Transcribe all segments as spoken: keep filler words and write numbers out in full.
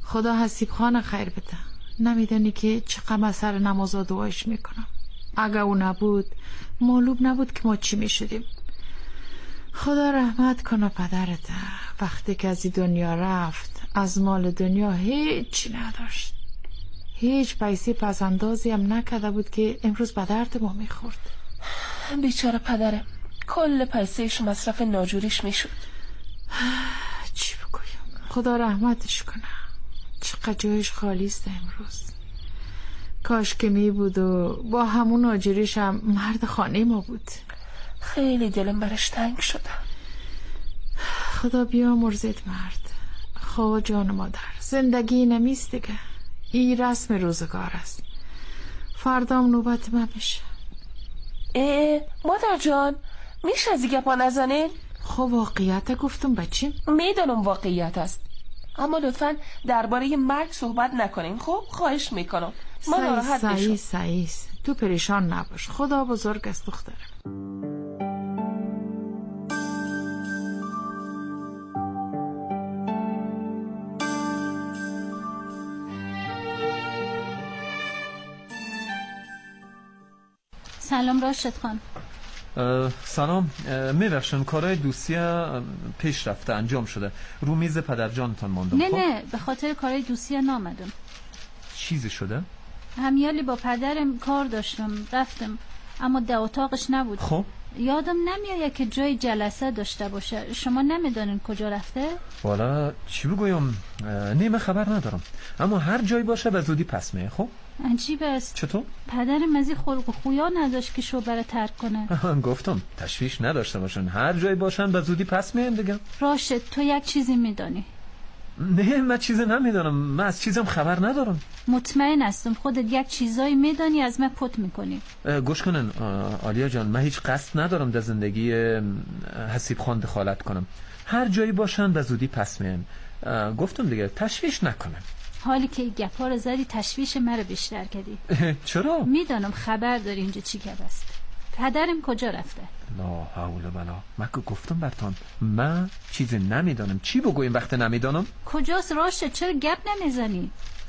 خدا حسیب خان خیر بده. نمیدونی که چقدر من سر نماز و دعایش میکنم. اگه او نبود معلوم نبود که ما چی میشدیم. خدا رحمت کنه پدرت. وقتی که از دنیا رفت از مال دنیا هیچی نداشت. هیچ پیسه پسندازی هم نکرده بود که امروز به درد ما میخورد. بیچاره پدرم، کل پیسهش مصرف ناجوریش میشد. چی بگویم؟ خدا رحمتش کنه. چقدر جایش خالی است امروز. کاش که می بود و با همون ناجوریش هم مرد خانه ما بود. خیلی دلم برش تنگ شده. خدا بیامرزید مرد. خوا جان مادر، زندگی نمیست دیگه. این رسم روزگار است. فردام نوبت من میشه. اه مادر جان، میشه از این گپا نزنین؟ خب واقعیت گفتم بچیم. میدونم واقعیت است، اما لطفاً درباره مرگ صحبت نکنین. خب خواهش میکنم. ما ناراحت نشم. میشم. سعی سعی تو پریشان نباش. خدا بزرگ است دخترم. سلام راشد خان. سلام. میبخشن کارهای دوستی پیش رفته انجام شده. رو میز پدر جانتان ماندم. نه خب؟ نه به خاطر کارهای دوستی نامدم. چیزی شده؟ همیالی با پدرم کار داشتم رفتم، اما در اتاقش نبود. خب یادم نمیاد که جای جلسه داشته باشه. شما نمیدونین کجا رفته؟ والا چی بگویم، نیمه خبر ندارم، اما هر جایی باشه به زودی پس میه. خب عجیب است. چطور؟ پدرم از این خلق و خویا نداشت که شوبره ترک کنه. گفتم تشویش نداشته باشن، هر جایی باشن به زودی پس میان دیگه. راشد تو یک چیزی میدانی؟ نه من چیزی نمیدونم، من از چیزم خبر ندارم. مطمئن هستم خودت یک چیزایی میدانی از من پت میکنی. گوش کنن آلیا جان، من هیچ قصد ندارم در زندگی حسیب خان دخالت کنم. هر جایی باشن به زودی پس میان. گفتم دیگه تشویش نکنن. حالی که گپا رو زدی تشویش مرا بیشتر کردی. چرا؟ میدانم خبر داری اینجا چی گپ است. پدرم کجا رفته؟ لا حول ولا. من که گفتم برتان من چیزی نمیدانم. چی بگویم وقتی نمیدانم؟ کجاست راشد؟ چرا گپ نمیزنی؟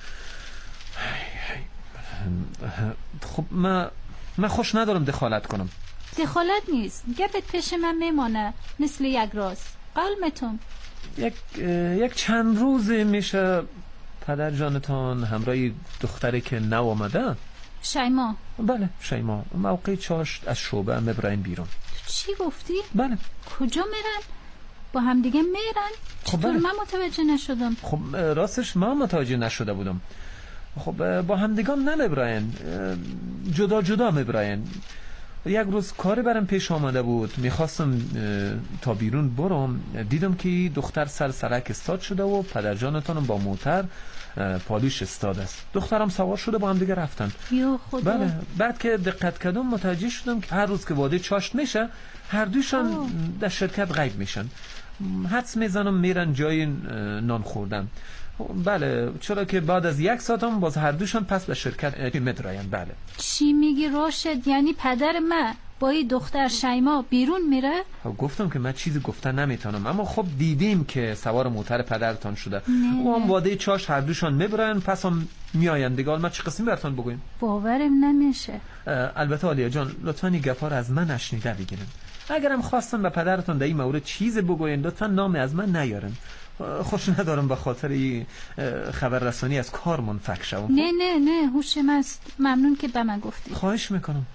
خب من من خوش ندارم دخالت کنم. دخالت نیست، گپت پیش من میمانه مثل یک راز. قلمتون یک یک چند روزی میشه پدر جانتان همراه دختری که نو آمده. شیما؟ بله شیما. موقع چاشت از شعبه مبراین بیرون. تو چی گفتی؟ بله. کجا میرن؟ با هم دیگه میرن؟ خب چطور بله. من متوجه نشدم؟ خب راستش من متوجه نشده بودم. خب با هم دیگه نمیبراین، جدا جدا میبراین. یک روز کاری برام پیش آمده بود، میخواستم تا بیرون برم، دیدم که دختر سر سرک استاد شده و پدر جانتانم با موتر پالوش استاد است. دخترم سوار شده با هم دیگه رفتن. یا خدا. بله. بعد که دقت کردم متوجه شدم که هر روز که واده چاشت میشه هر دوشان آه. در شرکت غیب میشن. حدس میزنم میرن جای نان خوردن. بله، چرا که بعد از یک ساعت هم باز هر دوشان پس به شرکت مدراین. بله. چی میگی راشد؟ یعنی پدر من با این دختر شیما بیرون میره؟ گفتم که من چیزی گفتن نمیتونم، اما خب دیدیم که سوار موتر پدرتان شده و هم واده چاش هر دوشان میبرن پس هم میاین دیگه. ما چه قسمی براتون بگویم؟ باورم نمیشه. البته آلیا جان لطفاً این گپا رو از من نشنیده بگیرین. اگرم خواستن به پدرتون در این مورد چیزی بگوین لطفاً نام از من نیارن. خوش ندارم به خاطر این خبررسانی از کار منفک شوم. نه نه نه هوشم است. ممنون که به من گفتی. خواهش میکنم.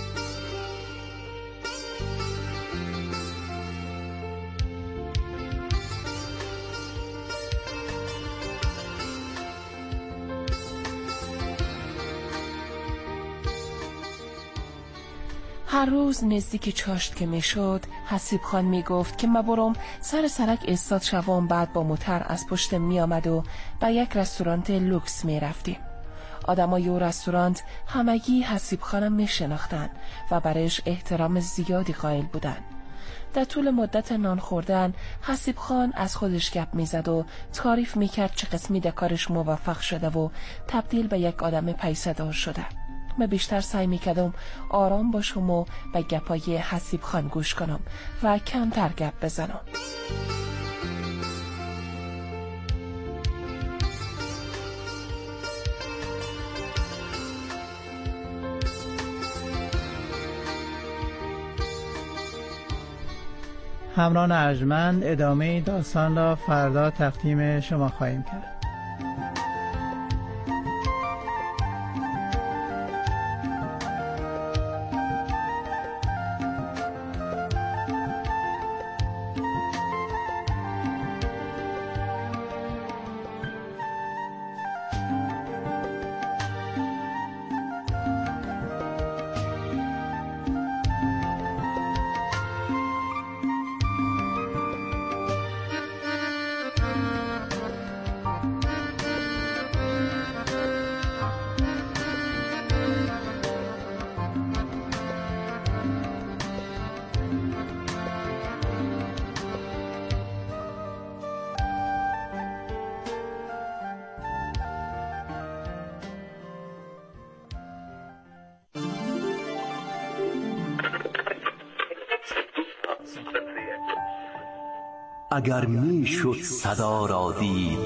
هر روز نزدیک چاشت که می شد حسیب خان می گفت که ما برم سر سرک استاد شوام. بعد با موتر از پشت می آمد و به یک رستورانت لوکس می رفتیم. آدمای او رستورانت همگی حسیب خانم می شناختن و برایش احترام زیادی قائل بودن. در طول مدت نان خوردن حسیب خان از خودش گپ می زد و تعریف می کرد چه قسمی در کارش موفق شده و تبدیل به یک آدم پیسه‌دار شده. من بیشتر سعی میکردم آرام باشم و به گپای حسیب خان گوش کنم و کمتر گپ بزنم. همراهان ارجمند، ادامه این داستان را فردا تقدیم شما خواهیم کرد. اگر می شد صدا را دید،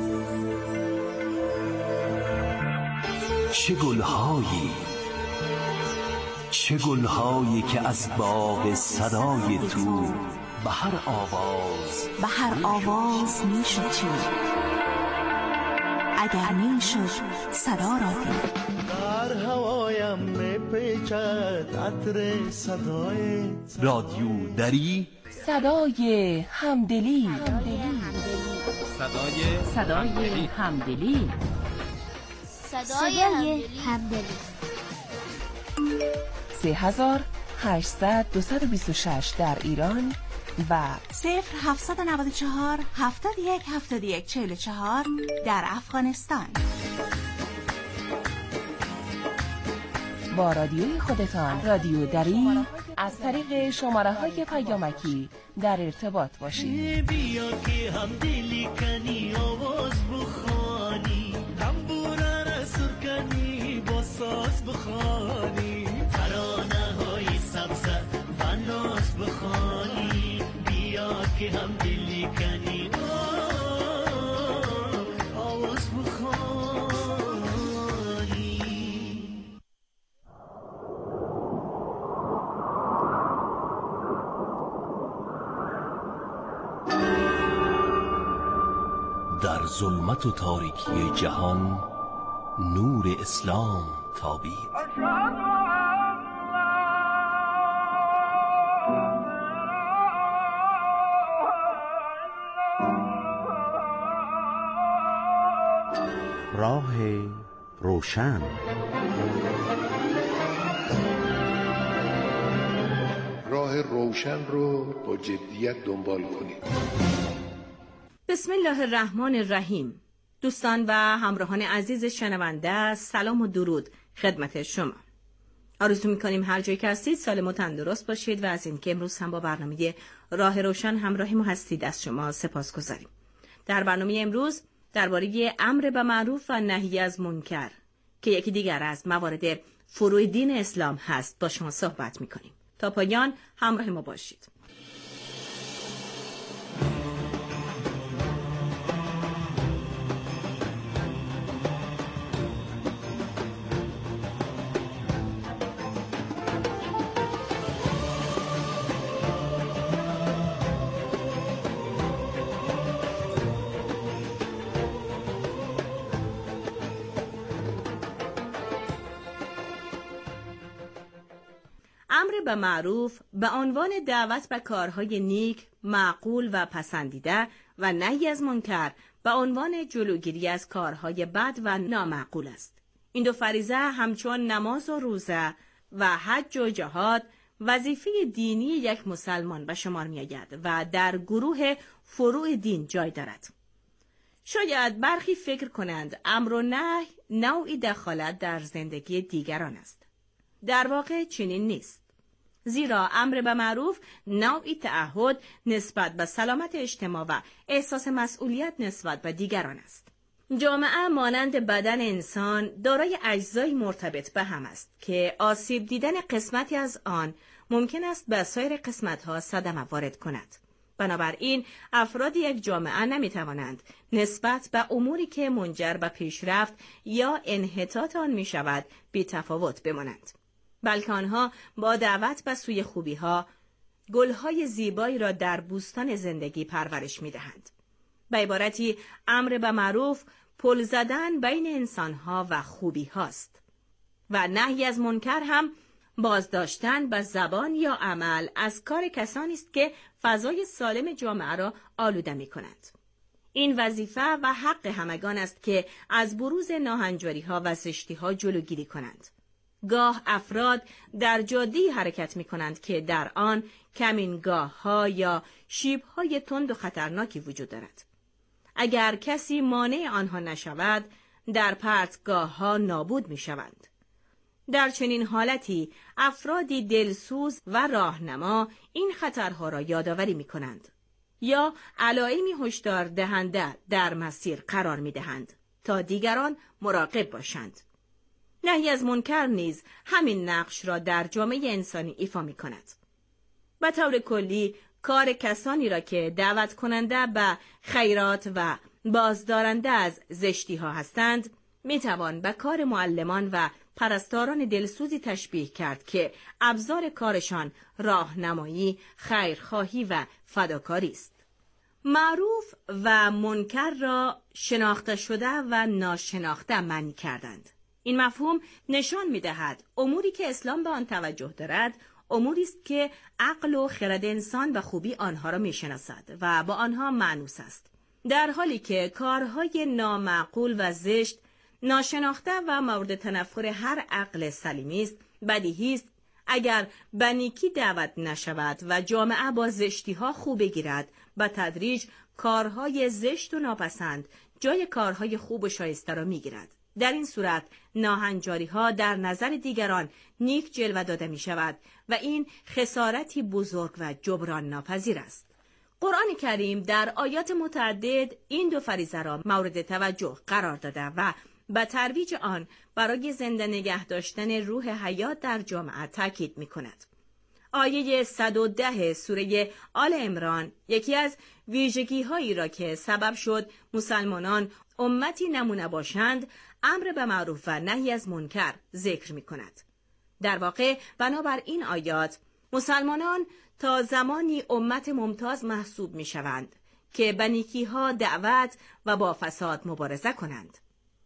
چه گلهایی چه گلهایی که از باغ صدای تو به هر آواز به هر آواز می شد چید. اگر می شد صدا را دید. در هوایم می پیچد عطر صدای رادیو دری، صدای همدلی. صدای صدای همدلی. صدای همدلی. سه هزار هشتصد دویست و بیست و شش در ایران و صفر هفتصد و نود و چهار هفتاد و یک هفتاد و یک چهل و چهار در افغانستان. با رادیوی خودتان رادیو دری از طریق شماره های پیامکی در ارتباط باشید. بیا که هم دلی کنی آواز بخوانی، تنبوره را سر کنی با ساز بخوانی، ترانه های سبز و ناز بخوانی. بیا که هم دلی کنی آواز بخوانی. در ظلمت و تاریکی جهان نور اسلام تابید. راه روشن. راه روشن رو با جدیت دنبال کنید. بسم الله الرحمن الرحیم. دوستان و همراهان عزیز شنونده، سلام و درود خدمت شما. آرزو می‌کنیم هر جایی که هستید سالم و تندرست باشید و از اینکه امروز هم با برنامه راه روشن همراه ما هستید از شما سپاسگزاریم. در برنامه امروز درباره امر به معروف و نهی از منکر که یکی دیگر از موارد فروع دین اسلام هست با شما صحبت می‌کنیم. تا پایان همراه ما باشید. امر به معروف به عنوان دعوت به کارهای نیک، معقول و پسندیده و نهی از منکر به عنوان جلوگیری از کارهای بد و نامعقول است. این دو فریضه همچون نماز و روزه و حج و جهاد وظیفه دینی یک مسلمان به شمار می آید و در گروه فروع دین جای دارد. شاید برخی فکر کنند امر و نهی نوعی دخالت در زندگی دیگران است. در واقع چنین نیست. زیرا امر به معروف نوعی تعهد نسبت به سلامت اجتماع و احساس مسئولیت نسبت به دیگران است. جامعه مانند بدن انسان دارای اجزای مرتبط به هم است که آسیب دیدن قسمتی از آن ممکن است به سایر قسمت‌ها صدمه وارد کند. بنابراین افراد یک جامعه نمی‌توانند نسبت به اموری که منجر به پیشرفت یا انحطاط آن می‌شود بی‌تفاوت بمانند، بلکه آنها با دعوت به سوی خوبی‌ها گلهای زیبایی را در بوستان زندگی پرورش می‌دهند. به عبارتی امر به معروف پل زدن بین انسانها و خوبی هاست و نهی از منکر هم بازداشتن به زبان یا عمل از کار کسانی است که فضای سالم جامعه را آلوده می‌کنند. این وظیفه و حق همگان است که از بروز ناهنجاری‌ها و زشتی‌ها جلوگیری کنند. گاه افراد در جاده‌ای حرکت می‌کنند که در آن کمینگاه‌ها یا شیب‌های تند و خطرناکی وجود دارد. اگر کسی مانع آنها نشود، در پرتگاه‌ها نابود می‌شوند. در چنین حالتی افرادی دلسوز و راهنما این خطرها را یادآوری می‌کنند یا علائمی هشدار دهنده در مسیر قرار می‌دهند تا دیگران مراقب باشند. نهی از منکر نیز همین نقش را در جامعه انسانی ایفا می‌کند. به طور کلی کار کسانی را که دعوت کننده به خیرات و بازدارنده از زشتی ها هستند میتوان به کار معلمان و پرستاران دلسوزی تشبیه کرد که ابزار کارشان راهنمایی، خیرخواهی و فداکاری است. معروف و منکر را شناخته شده و ناشناخته معنی کردند. این مفهوم نشان می‌دهد اموری که اسلام به آن توجه دارد اموری است که عقل و خرد انسان به خوبی آنها را می‌شناسد و با آنها مانوس است، در حالی که کارهای نامعقول و زشت ناشناخته و مورد تنفر هر عقل سلیمی است. بدیهی است اگر به نیکی دعوت نشود و جامعه با زشتی‌ها خو بگیرد، به تدریج کارهای زشت و ناپسند جای کارهای خوب و شایسته را می‌گیرد. در این صورت ناهنجاری‌ها در نظر دیگران نیک جلوه داده می‌شود و این خسارتی بزرگ و جبران ناپذیر است. قرآن کریم در آیات متعدد این دو فریضه را مورد توجه قرار داده و به ترویج آن برای زنده نگه داشتن روح حیات در جامعه تاکید می‌کند. آیه صد و ده سوره آل عمران یکی از ویژگی‌هایی را که سبب شد مسلمانان امتی نمونه باشند، امر به معروف و نهی از منکر ذکر می‌کند. در واقع بنابر این آیات مسلمانان تا زمانی امت ممتاز محسوب می‌شوند که به نیکی‌ها دعوت و با فساد مبارزه کنند.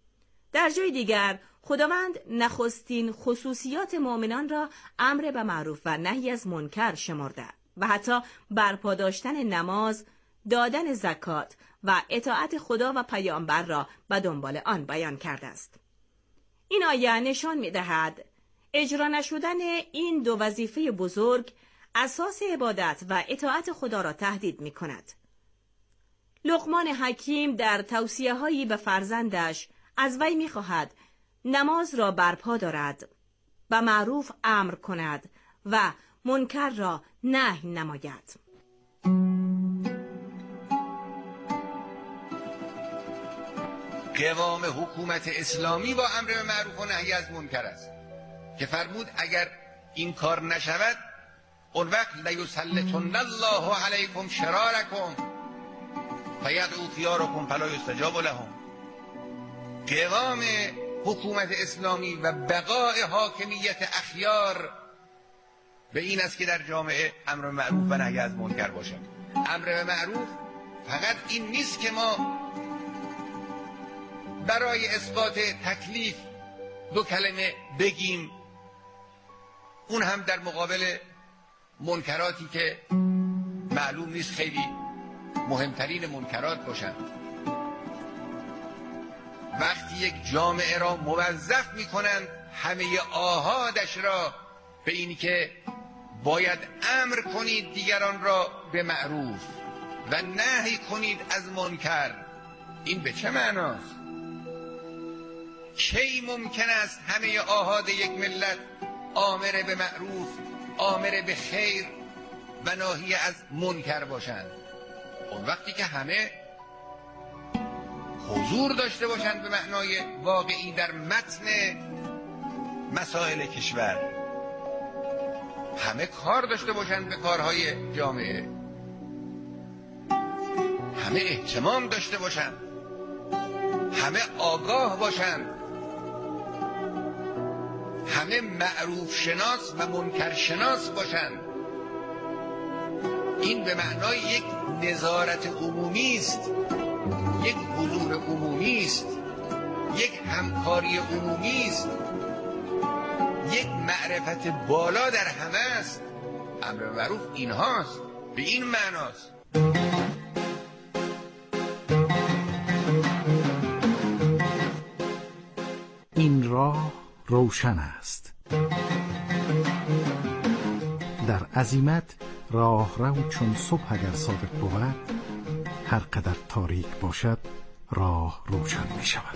در جای دیگر خداوند نخستین خصوصیات مؤمنان را امر به معروف و نهی از منکر شمرده و حتی برپا داشتن نماز، دادن زکات و اطاعت خدا و پیامبر را به دنبال آن بیان کرده است. این آیه نشان می‌دهد اجرا نشدن این دو وظیفه بزرگ اساس عبادت و اطاعت خدا را تهدید می‌کند. لقمان حکیم در توصیه‌هایی به فرزندش از وی می‌خواهد نماز را برپا دارد، به معروف امر کند و منکر را نهی نماید. قوام حکومت اسلامی با امر به معروف و نهی از منکر است که فرمود اگر این کار نشود اون وقت لیسلطن الله علیکم شرارکم فیدعو خیارکم فلا یستجاب لهم. قوام حکومت اسلامی و بقای حاکمیت اخیار به این است که در جامعه امر به معروف و نهی از منکر باشد. امر به معروف فقط این نیست که ما برای اثبات تکلیف دو کلمه بگیم، اون هم در مقابل منکراتی که معلوم نیست خیلی مهمترین منکرات باشند. وقتی یک جامعه را موظف می کنند همه آحادش را به اینی که باید امر کنید دیگران را به معروف و نهی کنید از منکر، این به چه معناست؟ کی ممکن است همه آحاد یک ملت آمر به معروف، آمر به خیر و ناهی از منکر باشند؟ اون وقتی که همه حضور داشته باشند به معنای واقعی در متن مسائل کشور، همه کار داشته باشند به کارهای جامعه، همه اهتمام داشته باشند، همه آگاه باشند، همه معروف شناس و منکر شناس باشند. این به معنای یک نظارت عمومی است، یک حضور عمومی است، یک همکاری عمومی است، یک معرفت بالا در همه است. امر معروف اینهاست، به این معناست. این راه روشن است. در عزیمت راه رو چون صبح اگر صادق بود، هر قدر تاریک باشد راه روشن می شود.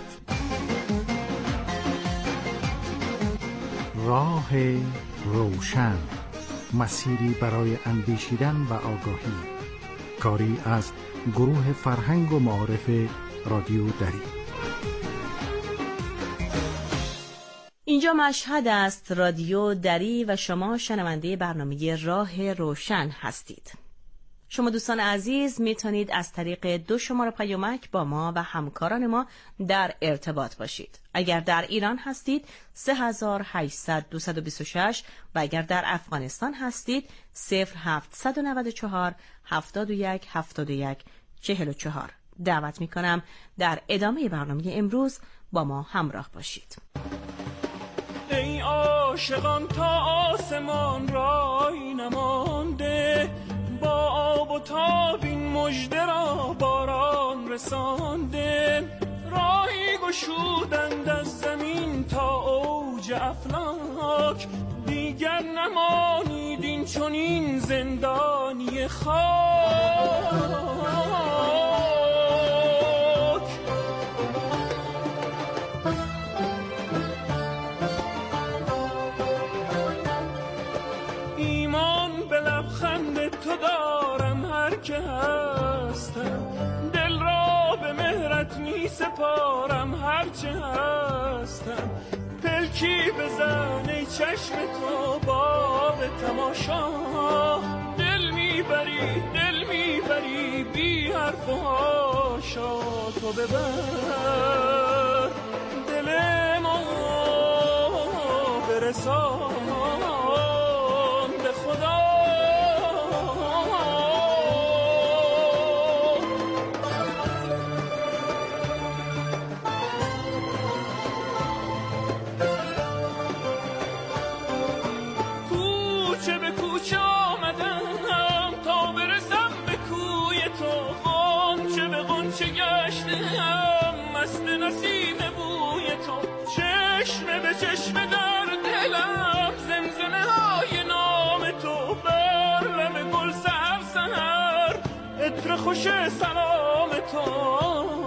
راه روشن، مسیری برای اندیشیدن و آگاهی. کاری از گروه فرهنگ و معارف رادیو دری. اینجا مشهد است، رادیو دری و شما شنونده برنامه راه روشن هستید. شما دوستان عزیز میتونید از طریق دو شماره پیامک با ما و همکاران ما در ارتباط باشید. اگر در ایران هستید سه هزار و هشتصد دویست و بیست و شش و اگر در افغانستان هستید صفر هفت نه چهار هفتاد و یک هفتاد و یک چهل و چهار. دعوت میکنم در ادامه برنامه امروز با ما همراه باشید. ای عاشقان تا آسمان رای نمانده، با آب و تاب این مژده را باران رسانده. راهی گشودند از زمین تا اوج افلاک، دیگر نمانید این چنین زندانی خاک. تو دارم هر که هستم، دل را به مهرت می سپارم هر چه هستم. پلکی بزن ای چشم تو باب تماشا، دل میبری دل میبری بی حرف و هاشا. تو ببر دل ما برسان به خدا. مست نسیم بوی تو، چشم به چشم در دلم، زمزمه های نام تو بر لب گل سحر سحر، عطر خوش سلام تو.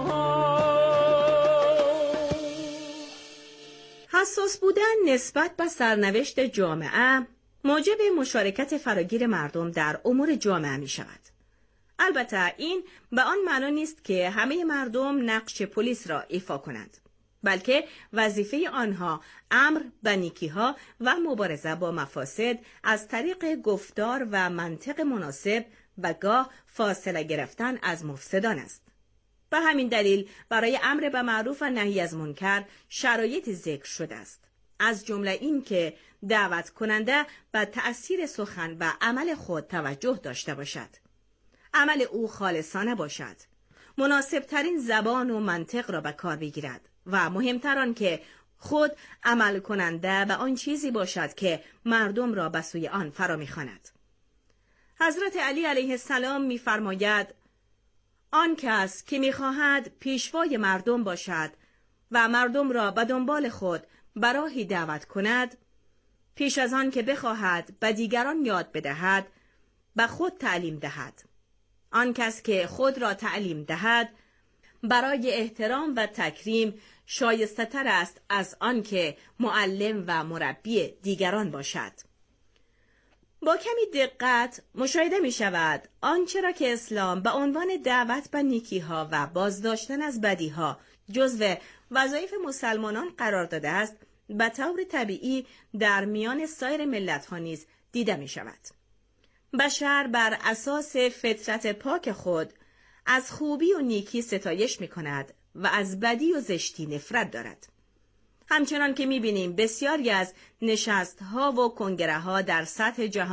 حساس بودن نسبت به سرنوشت جامعه موجب مشارکت فراگیر مردم در امور جامعه می شود. البته این به آن معنا نیست که همه مردم نقش پلیس را ایفا کنند، بلکه وظیفه آنها امر به نیکی‌ها و مبارزه با مفاسد از طریق گفتار و منطق مناسب و گاه فاصله گرفتن از مفسدان است. به همین دلیل برای امر به معروف و نهی از منکر شرایط ذکر شده است، از جمله این که دعوت کننده به تأثیر سخن و عمل خود توجه داشته باشد، عمل او خالصانه باشد، مناسب ترین زبان و منطق را به کار بگیرد و مهمتر آن که خود عمل کننده به آن چیزی باشد که مردم را به سوی آن فرا می‌خواند. حضرت علی علیه السلام می‌فرماید آن کس که می‌خواهد پیشوای مردم باشد و مردم را به دنبال خود به راهی دعوت کند، پیش از آن که بخواهد به دیگران یاد بدهد به خود تعلیم دهد. آن کس که خود را تعلیم دهد برای احترام و تکریم شایسته تر است از آن که معلم و مربی دیگران باشد. با کمی دقت مشاهده می شود آنچه را که اسلام به عنوان دعوت به نیکی‌ها و بازداشتن از بدی‌ها جزو وظایف مسلمانان قرار داده است، به طور طبیعی در میان سایر ملت‌ها نیز دیده می شود. بشر بر اساس فطرت پاک خود از خوبی و نیکی ستایش می کند و از بدی و زشتی نفرت دارد. همچنان که می بینیم بسیاری از نشست‌ها و کنگره‌ها در سطح جهان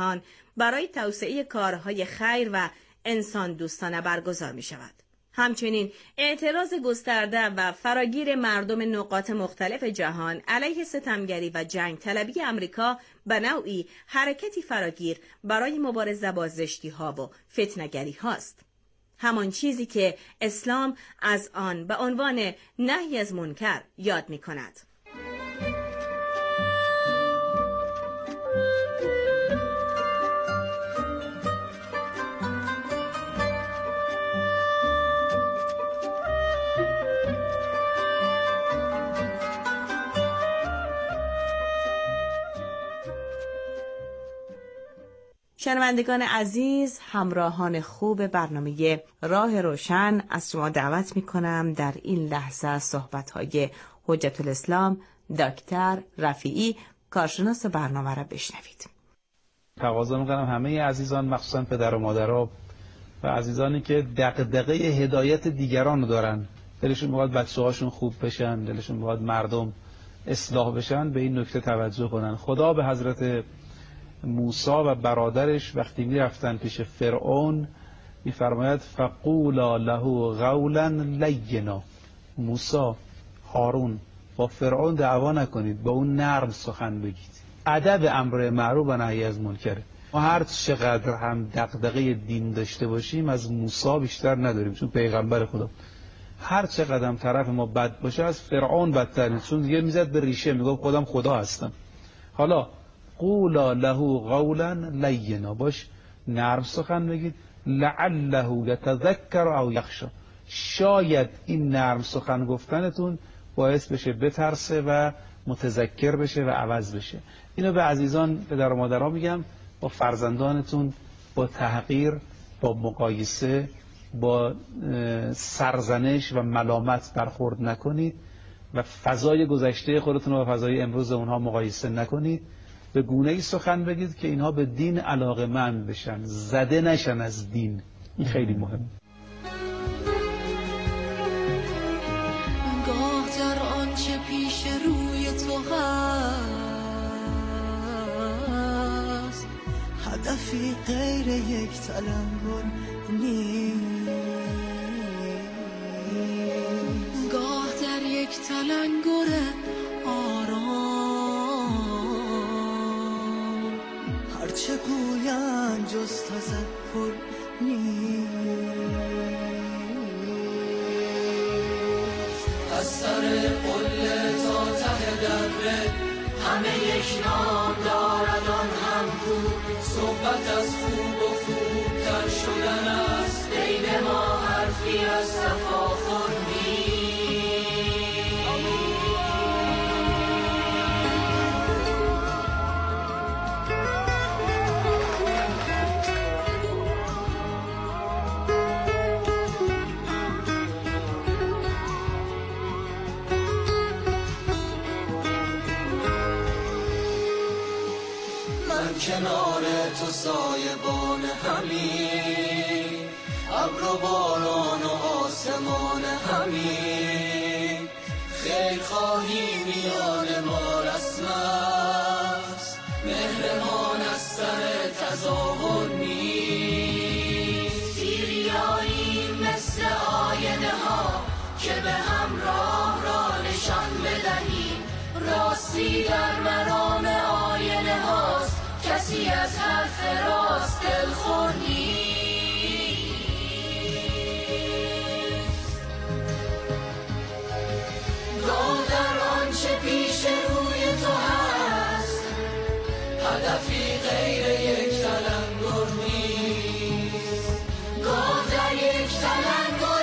برای توسعه کارهای خیر و انسان دوستانه برگزار می شود. همچنین اعتراض گسترده و فراگیر مردم نقاط مختلف جهان علیه ستمگری و جنگ طلبی امریکا به نوعی حرکتی فراگیر برای مبارزه با زشتی ها و فتنه‌گری هاست. همان چیزی که اسلام از آن به عنوان نهی از منکر یاد می کند. شنوندگان عزیز، همراهان خوب برنامه راه روشن، از شما دعوت می کنم در این لحظه صحبت‌های حجت الاسلام دکتر رفیعی کارشناس برنامه را بشنوید. تقاضا می‌کنم همه عزیزان، مخصوصا پدر و مادرها و عزیزانی که دغدغه هدایت دیگران رو دارن، دلشون می‌خواد بچه‌هاشون خوب بشن، دلشون می‌خواد مردم اصلاح بشن، به این نکته توجه کنن. خدا به حضرت موسی و برادرش وقتی می رفتن پیش فرعون می فرماید فقولا له قولا لینا. موسی، هارون، با فرعون دعوا نکنید، با اون نرم سخن بگید. ادب امر معروف و نهی از منکره. ما هر چقدر هم دغدغه دین داشته باشیم از موسی بیشتر نداریم، چون پیغمبر خدا. هر چقدر هم طرف ما بد باشه از فرعون بدتر، چون دیگه میزد به ریشه، میگفت خودم خدا هستم. حالا قولا له قولا لینا، باش نرم سخن بگید. لعله یتذکر او یخشی، شاید این نرم سخن گفتنتون باعث بشه بترسه و متذکر بشه و عوض بشه. اینو به عزیزان پدر و مادرها میگم، با فرزندانتون با تحقیر، با مقایسه، با سرزنش و ملامت برخورد نکنید و فضای گذشته خودتون و فضای امروز اونها مقایسه نکنید. به گونه‌ای سخن بگید که اینها به دین علاقه‌مند بشن، زده نشن از دین. این خیلی مهمه. گاه در آنچه پیش روی تو هست هدفی غیر یک تلنگر نیست. گاه در یک تلنگر آرام هرچه گویند جز تذکر نیست. از سر قله تا ته دره همه یک نام دارد آن هم کو. صحبت از خوب و خوبتر شدن است، بین ما حرفی از تفاخر نیست. کنار تو سایبان همین ابر و باران و آسمان همین. خیر خواهی میان ما رسم است، مهرمان از سر تظاهر نیست. سیریایی مثل آینه ها که به هم راه را نشان بدهیم. راستی در مرام آینه هاست، کسی از حرف راست دلخور نیست. گاه در آنچه پیش روی تو هست هدفی غیر یک تلنگر نیست. گاه در یک تلنگر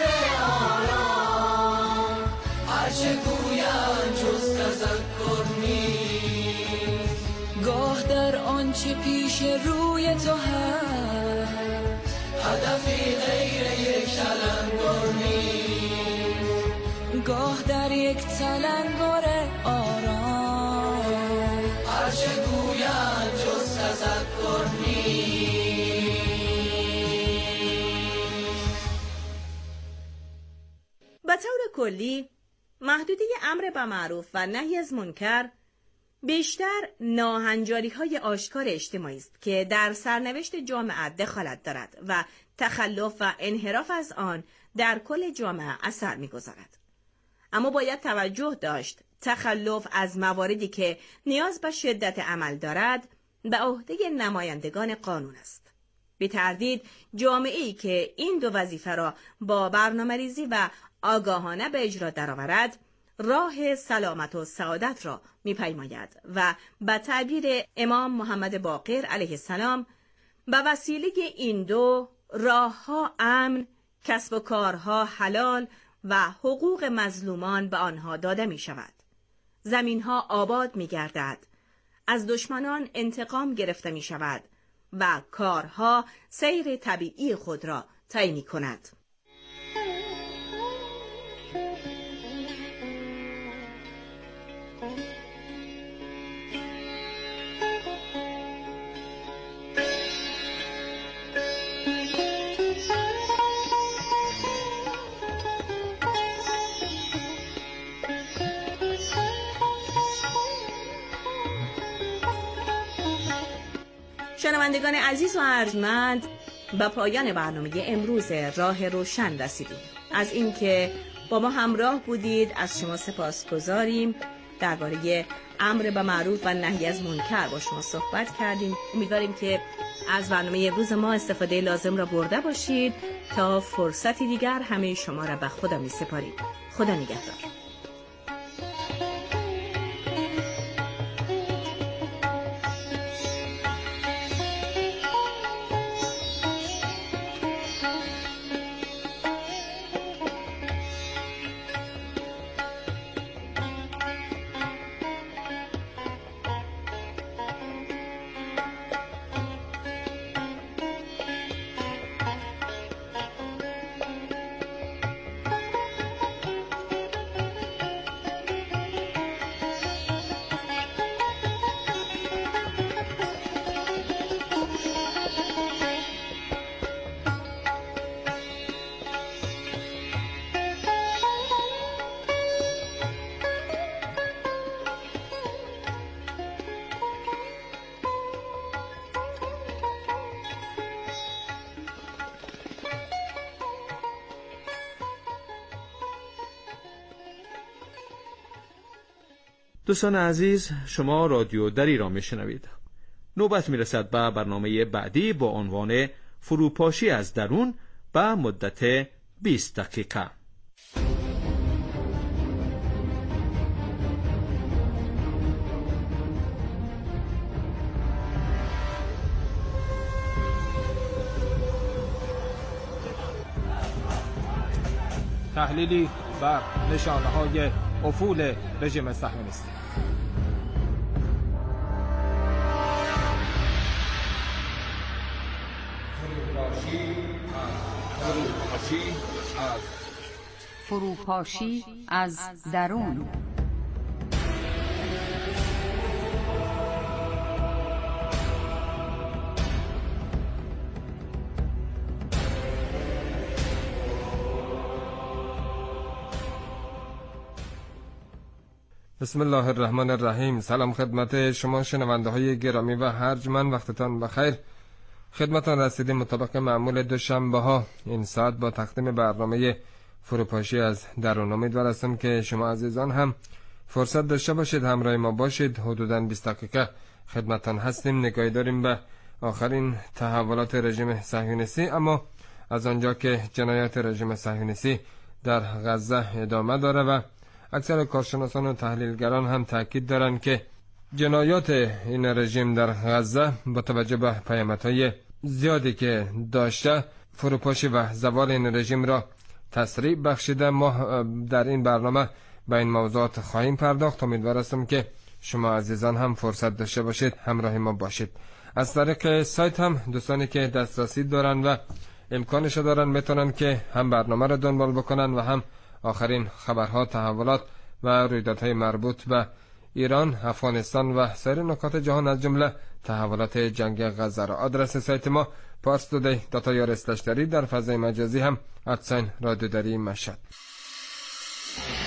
آرام هرچه گویند جز تذکر نیست. گاه در آنچه پیش روی تو هست هدفی غیر یک تلنگر نیست. گاه در یک تلنگر آرام هرچه گویند جز تذکر نیست. به طور کلی محدودی امر به معروف و نهی از منکر بیشتر ناهنجاری های آشکار اجتماعی است که در سرنوشت جامعه دخالت دارد و تخلف و انحراف از آن در کل جامعه اثر می‌گذارد. اما باید توجه داشت تخلف از مواردی که نیاز به شدت عمل دارد به عهده نمایندگان قانون است. بی تردید جامعه‌ای که این دو وظیفه را با برنامه‌ریزی و آگاهانه به اجرا درآورد راه سلامت و سعادت را می‌پیماید و به تعبیر امام محمد باقر علیه السلام به وسیله این دو راه‌ها امن، کسب و کارها حلال و حقوق مظلومان به آنها داده می شود. زمینها آباد می گردد، از دشمنان انتقام گرفته می شود و کارها سیر طبیعی خود را طی می کند. شنوندگان عزیز و ارجمند، به پایان برنامه امروز راه روشن رسیدیم. از اینکه با ما همراه بودید از شما سپاسگزاریم. درباره امر به معروف و نهی از منکر با شما صحبت کردیم. امیدواریم که از برنامه امروز ما استفاده لازم را برده باشید. تا فرصتی دیگر همه شما را به خدا می سپاریم. خدا نگهدار. دوستان عزیز، شما رادیو دری را میشنوید. نوبت میرسد به برنامه بعدی با عنوان فروپاشی از درون به مدت بیست دقیقه. تحلیلی بر نشانه‌های افول رژیم صهیونیستی. فروپاشی از درون. بسم الله الرحمن الرحیم. سلام خدمت شما شنونده های گرامی و ارجمند، وقتتان بخیر. خدمتان رسیدیم مطابق معمول دوشنبه ها این ساعت با تقدیم برنامه فروپاشی از درون. امیدوار هستم که شما عزیزان هم فرصت داشته باشید همراه ما باشید. حدوداً بیست دقیقه خدمتان هستیم. نگاهی داریم به آخرین تحولات رژیم صهیونیستی، اما از آنجا که جنایات رژیم صهیونیستی در غزه ادامه داره و اکثر کارشناسان و تحلیلگران هم تاکید دارند که جنایات این رژیم در غزه با توجه به پیامدهای زیادی که داشته فروپاشی و زوال این رژیم را تسریع بخشیده. ما در این برنامه به این موضوعات خواهیم پرداخت. امیدوار هستم که شما عزیزان هم فرصت داشته باشید همراه ما باشید. از طریق سایت هم دوستانی که دسترسی دارن و امکانش دارن میتونن که هم برنامه را دنبال بکنن و هم آخرین خبرها، تحولات و رویدادهای مربوط به ایران، افغانستان و سایر نکات جهان از جمله تحولات جنگ غزه را. آدرس سایت ما پارس تودی دات آی آر اسلش دری، در فضای مجازی هم ادساین رادیو دری مشهد.